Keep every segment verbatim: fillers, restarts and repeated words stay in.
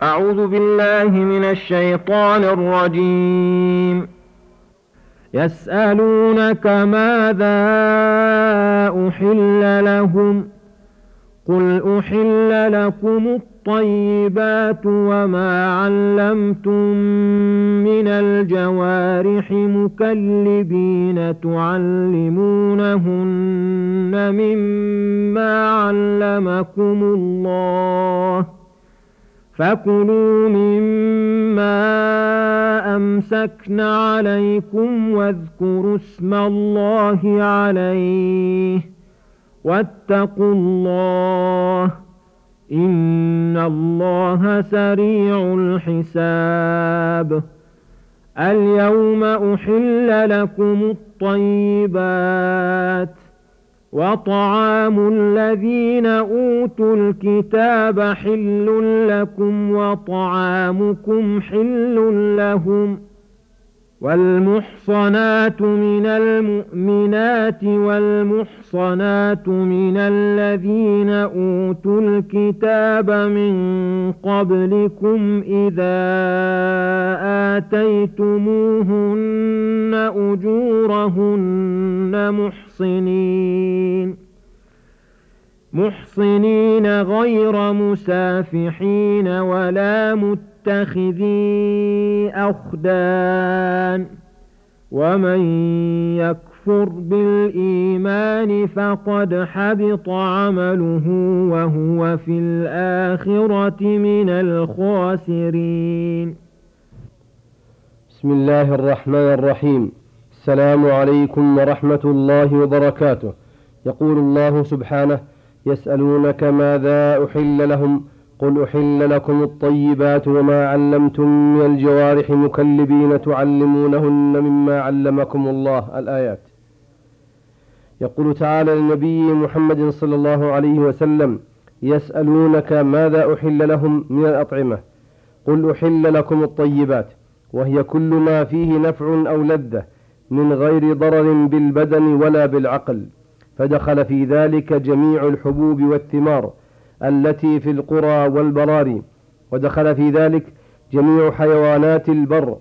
أعوذ بالله من الشيطان الرجيم. يسألونك ماذا أحل لهم قل أحل لكم الطيبات وما علمتم من الجوارح مكلبين تعلمونهن مما علمكم الله فكلوا مما أمسكن عليكم واذكروا اسم الله عليه واتقوا الله إن الله سريع الحساب. اليوم أحل لكم الطيبات وطعام الذين أوتوا الكتاب حل لكم وطعامكم حل لهم والمحصنات من المؤمنات والمحصنات من الذين أوتوا الكتاب من قبلكم إذا آتيتموهن أجورهن محصنين محصنين غير مسافحين ولا متخذي أخدان ومن يكفر بالإيمان فقد حبط عمله وهو في الآخرة من الخاسرين. بسم الله الرحمن الرحيم. السلام عليكم ورحمة الله وبركاته. يقول الله سبحانه: يسألونك ماذا أحل لهم قل أحل لكم الطيبات وما علمتم من الجوارح مكلبين تعلمونهن مما علمكم الله. الآيات. يقول تعالى للنبي محمد صلى الله عليه وسلم: يسألونك ماذا أحل لهم من الأطعمة قل أحل لكم الطيبات، وهي كل ما فيه نفع أو لذة من غير ضرر بالبدن ولا بالعقل، فدخل في ذلك جميع الحبوب والثمار التي في القرى والبراري، ودخل في ذلك جميع حيوانات البر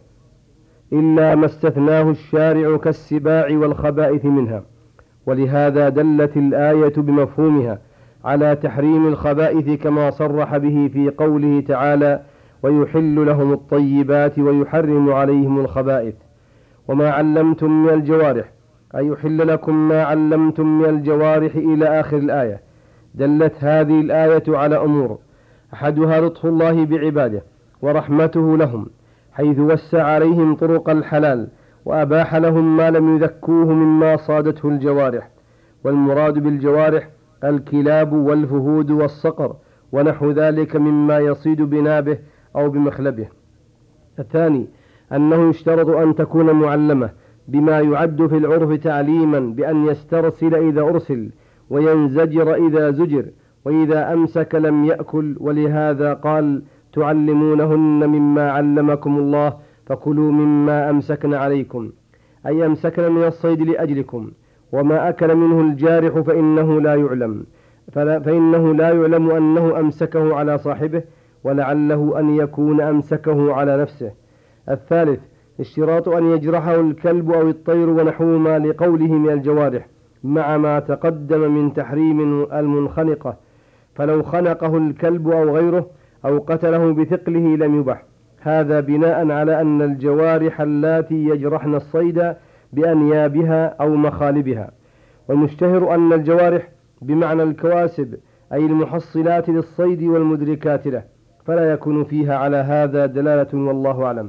إلا ما استثناه الشارع كالسباع والخبائث منها. ولهذا دلت الآية بمفهومها على تحريم الخبائث كما صرح به في قوله تعالى: ويحل لهم الطيبات ويحرم عليهم الخبائث. وما علمتم من الجوارح أي يحل لكم ما علمتم من الجوارح إلى آخر الآية. دلت هذه الآية على أمور: أحدها لطف الله بعباده ورحمته لهم، حيث وسع عليهم طرق الحلال وأباح لهم ما لم يذكوه مما صادته الجوارح، والمراد بالجوارح الكلاب والفهود والصقر ونحو ذلك مما يصيد بنابه أو بمخلبه. الثاني أنه يشترط أن تكون معلمة بما يعد في العرف تعليما، بأن يسترسل إذا أرسل وينزجر إذا زجر وإذا أمسك لم يأكل. ولهذا قال: تعلمونهن مما علمكم الله فكلوا مما أمسكن عليكم، أي أمسكن من الصيد لأجلكم. وما أكل منه الجارح فإنه لا يعلم فإنه لا يعلم أنه أمسكه على صاحبه، ولعله أن يكون أمسكه على نفسه. الثالث اشتراط أن يجرحه الكلب أو الطير ونحوهما لقوله من الجوارح، مع ما تقدم من تحريم المنخنقة، فلو خنقه الكلب أو غيره أو قتله بثقله لم يبح. هذا بناء على أن الجوارح اللاتي يجرحن الصيد بأنيابها أو مخالبها. والمشتهر أن الجوارح بمعنى الكواسب، أي المحصلات للصيد والمدركات له، فلا يكون فيها على هذا دلالة، والله أعلم.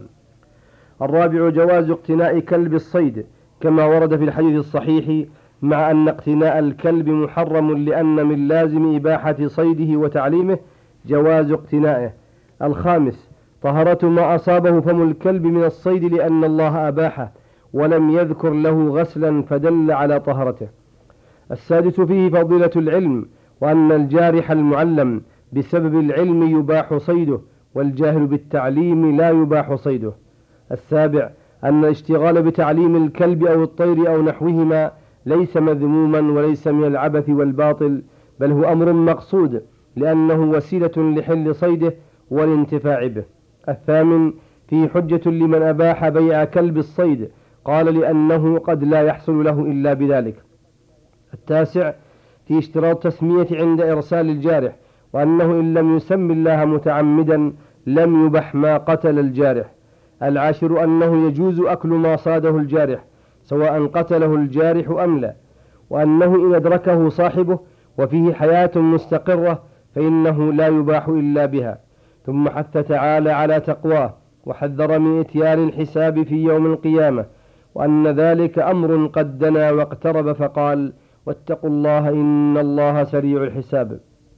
الرابع جواز اقتناء كلب الصيد كما ورد في الحديث الصحيح، مع أن اقتناء الكلب محرم، لأن من لازم إباحة صيده وتعليمه جواز اقتنائه. الخامس طهارة ما أصابه فم الكلب من الصيد، لأن الله أباحه ولم يذكر له غسلا فدل على طهارته. السادس فيه فضيلة العلم، وأن الجارح المعلم بسبب العلم يباح صيده، والجاهل بالتعليم لا يباح صيده. السابع أن الاشتغال بتعليم الكلب أو الطير أو نحوهما ليس مذموما وليس من العبث والباطل، بل هو أمر مقصود، لأنه وسيلة لحل صيده والانتفاع به. الثامن في حجة لمن أباح بيع كلب الصيد، قال لأنه قد لا يحصل له إلا بذلك. التاسع في اشتراط تسمية عند إرسال الجارح، وأنه إن لم يسم الله متعمدا لم يبح ما قتل الجارح. العاشر أنه يجوز أكل ما صاده الجارح سواء قتله الجارح أم لا، وأنه إن أدركه صاحبه وفيه حياة مستقرة فإنه لا يباح إلا بها. ثم حث تعالى على تقواه وحذر من إتيان الحساب في يوم القيامة، وأن ذلك أمر قد دنا واقترب، فقال واتقوا الله إن الله سريع الحساب.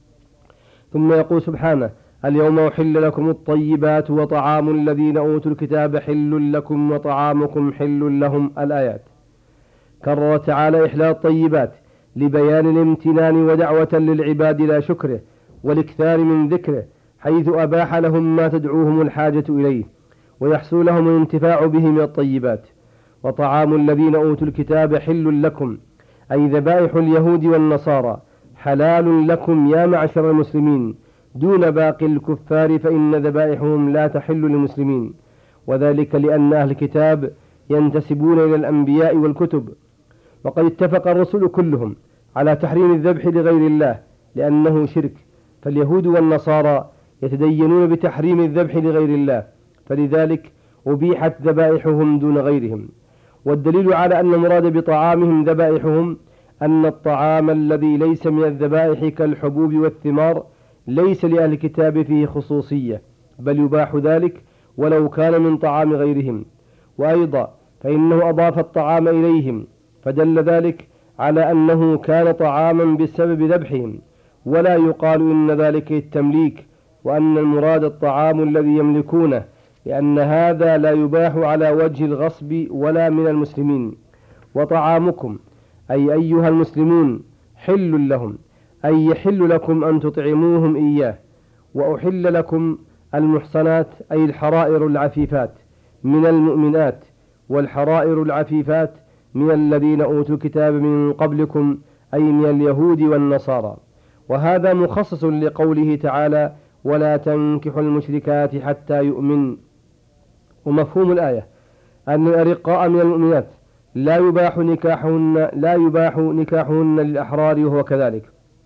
ثم يقول سبحانه اليوم أحل لكم الطيبات وطعام الذين أوتوا الكتاب حل لكم وطعامكم حل لهم. الآيات. كرر تعالى إحلال الطيبات لبيان الامتنان ودعوة للعباد لا شكره والاكثار من ذكره، حيث أباح لهم ما تدعوهم الحاجة إليه ويحصل لهم الانتفاع به من الطيبات. وطعام الذين أوتوا الكتاب حل لكم، أي ذبائح اليهود والنصارى حلال لكم يا معشر المسلمين دون باقي الكفار، فإن ذبائحهم لا تحل للمسلمين، وذلك لأن أهل الكتاب ينتسبون إلى الأنبياء والكتب، وقد اتفق الرسل كلهم على تحريم الذبح لغير الله لأنه شرك، فاليهود والنصارى يتدينون بتحريم الذبح لغير الله، فلذلك أبيحت ذبائحهم دون غيرهم. والدليل على أن المراد بطعامهم ذبائحهم أن الطعام الذي ليس من الذبائح كالحبوب والثمار ليس لأهل الكتاب فيه خصوصية، بل يباح ذلك ولو كان من طعام غيرهم. وأيضا فإنه أضاف الطعام إليهم، فدل ذلك على أنه كان طعاما بسبب ذبحهم، ولا يقال إن ذلك التمليك، وأن المراد الطعام الذي يملكونه، لأن هذا لا يباح على وجه الغصب ولا من المسلمين. وطعامكم أي أيها المسلمون حل لهم، أي يحل لكم أن تطعموهم إياه. وأحل لكم المحصنات أي الحرائر العفيفات من المؤمنات، والحرائر العفيفات من الذين أوتوا الكتاب من قبلكم أي من اليهود والنصارى. وهذا مخصص لقوله تعالى ولا تنكحوا المشركات حتى يؤمن. ومفهوم الآية أن الأرقاء من المؤمنات لا يباح نكاحهن لا يباح نكاحهن للأحرار وهو كذلك.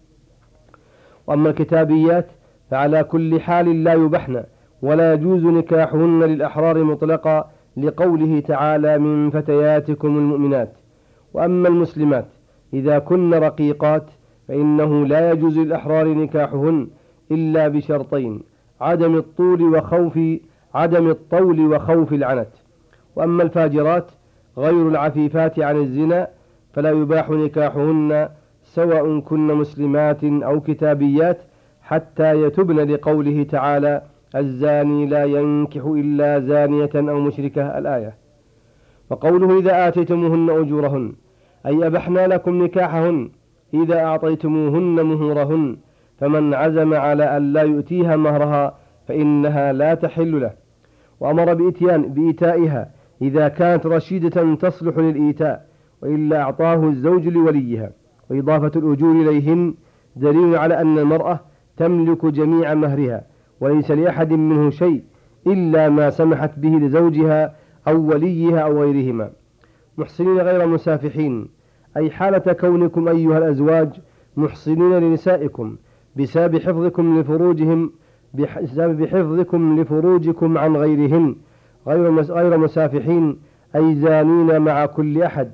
وأما الكتابيات فعلى كل حال لا يبحن، ولا يجوز نكاحهن للأحرار مطلقا لقوله تعالى من فتياتكم المؤمنات. وأما المسلمات إذا كن رقيقات فإنه لا يجوز للأحرار نكاحهن إلا بشرطين: عدم الطول وخوف عدم الطول وخوف العنت. وأما الفاجرات غير العفيفات عن الزنا فلا يباح نكاحهن سواء كن مسلمات أو كتابيات حتى يتبن، لقوله تعالى الزاني لا ينكح إلا زانية أو مشركة. الآية. وقوله إذا آتيتموهن أجورهن أي أبحنا لكم نكاحهن إذا أعطيتموهن مهورهن، فمن عزم على أن لا يؤتيها مهرها فإنها لا تحل له. وأمر بإتيان بإيتائها إذا كانت رشيدة تصلح للإيتاء، وإلا أعطاه الزوج لوليها. وإضافة الأجور إليهن دليل على أن المرأة تملك جميع مهرها وليس لأحد منه شيء إلا ما سمحت به لزوجها أو وليها أو غيرهما. محسنين غير مسافحين أي حالة كونكم أيها الأزواج محسنين لنسائكم بسبب حفظكم لفروجهم بسبب حفظكم لفروجكم عن غيرهن، غير مسافحين أي زانين مع كل أحد،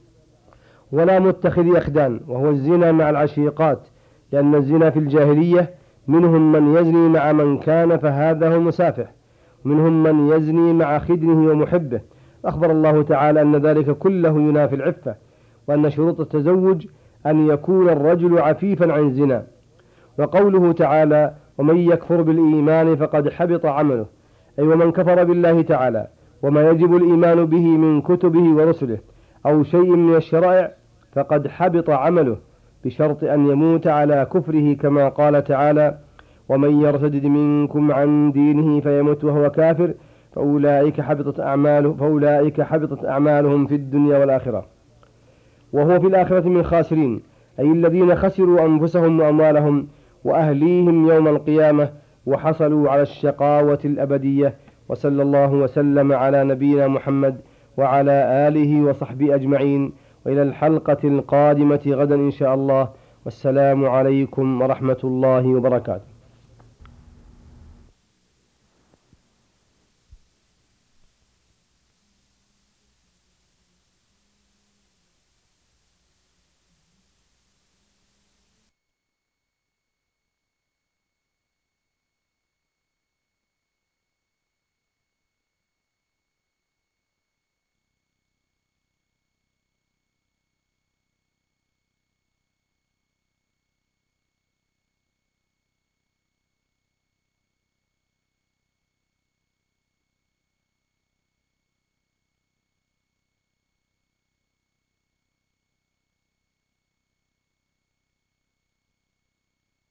ولا متخذي أخدان وهو الزنا مع العشيقات، لأن الزنا في الجاهلية منهم من يزني مع من كان فهذا هو مسافح، ومنهم من يزني مع خدنه ومحبه. أخبر الله تعالى أن ذلك كله ينافي العفة، وأن شروط التزوج أن يكون الرجل عفيفا عن الزنا. وقوله تعالى ومن يكفر بالإيمان فقد حبط عمله، أي ومن كفر بالله تعالى وما يجب الإيمان به من كتبه ورسله أو شيء من الشرائع فقد حبط عمله، بشرط أن يموت على كفره، كما قال تعالى ومن يرتد منكم عن دينه فيمت وهو كافر فأولئك حبطت أعماله فأولئك حبطت أعمالهم في الدنيا والآخرة وهو في الآخرة من الخاسرين، أي الذين خسروا أنفسهم وأموالهم وأهليهم يوم القيامة وحصلوا على الشقاوة الأبدية. وصلى الله وسلم على نبينا محمد وعلى آله وصحبه أجمعين، وإلى الحلقة القادمة غدا إن شاء الله، والسلام عليكم ورحمة الله وبركاته.